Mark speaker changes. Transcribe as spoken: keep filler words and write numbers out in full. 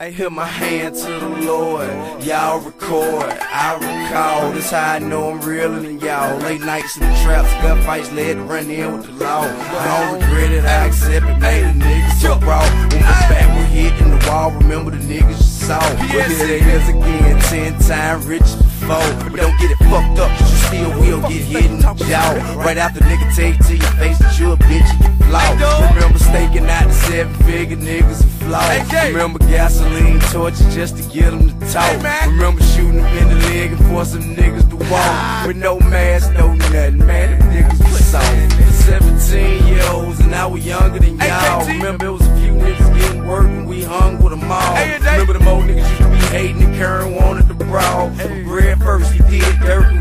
Speaker 1: I hit my hand to the Lord, y'all record, I recall, this how I know I'm realer than y'all. Late nights in the traps, gunfights led to run in with the law. I don't regret it, I accept it, made the niggas so raw. When my back was hitting the wall, remember the niggas you saw. But here they is again, ten times richer before. But don't get it fucked up, you still will get hit in the jaw. Right after nigga take to your face that you a bitch and you flaw. Remember staking out the seven figure niggas and flaw. Remember gasoline torches just to get them to talk. Remember shooting them in the leg and forcing niggas to walk. With no mask, no nothing, man, them niggas was soft. seventeen year olds and I was younger than y'all. Remember it was a few niggas getting work and we hung with them all. Remember the old niggas used to be hating and Karen wanted to brawl. For the bread first, he did dirt.